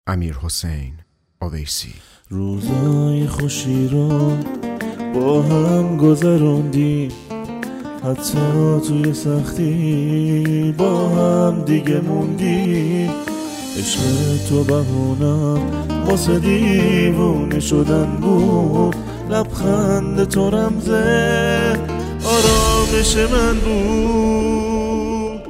امیرحسین اویسی. روزای خوشی رو با هم گذروندیم، حتی توی سختی با هم دیگه موندیم. عشق تو بهونم واسه دیوونه شدن بود، لبخند تو رمزه آرامش من بود.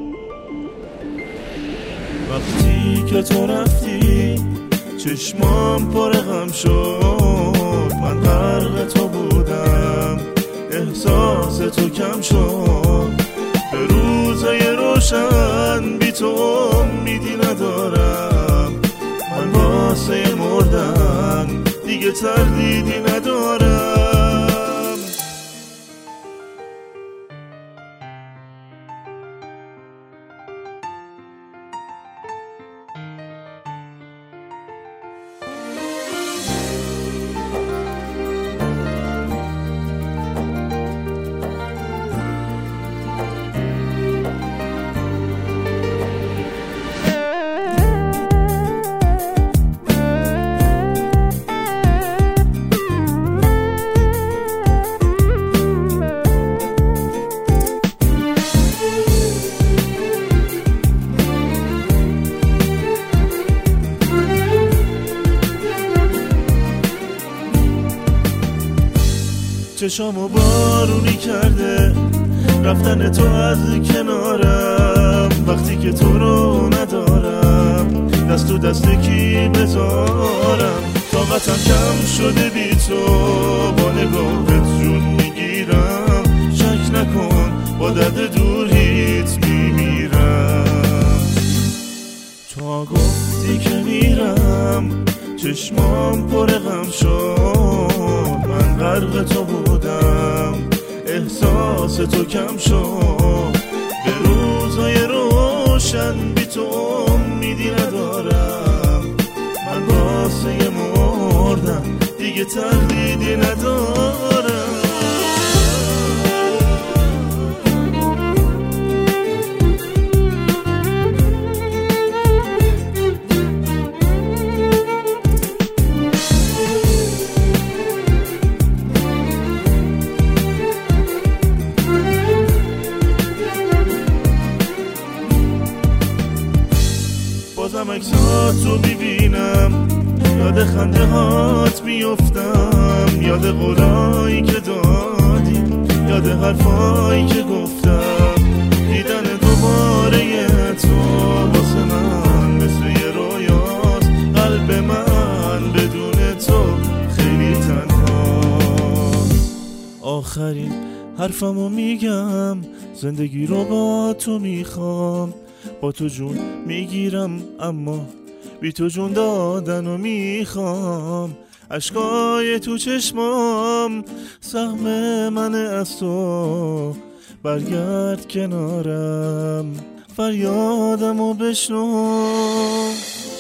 وقتی که تو رفتی چشمام پر غم شد، من غرق تو بودم احساس تو کم شد. به روزای روشن بی تو امیدی ندارم، من واسه مردن دیگه تردیدی ندارم. چشامو بارونی کرده رفتن تو از کنارم، وقتی که تو رو ندارم دست تو دست کی بذارم. طاقتم کم شده بی تو، با نگاهت جون میگیرم. شک نکن با درد دوریت میمیرم. تا گفتی که میرم چشمام پر غم شد، من غرق تو بودم احساس تو کم شد. به روزای روشن بی تو امیدی ندارم، من واسه مردن دیگه تردیدی ندارم. بازم عکساتو ببینم، یاد خنده هات میفتم، یاد قولایی که دادی، یاد حرفایی که گفتم. دیدن دوباره تو واسه من مثل یه رویاست، قلب من بدون تو خیلی تنهاست. آخرین حرفمو میگم، زندگی رو با تو میخوام، با تو جون میگیرم اما بی تو جون دادنو میخوام. اشکای تو چشمام سهم من از تو، برگرد کنارم فریادمو بشنو.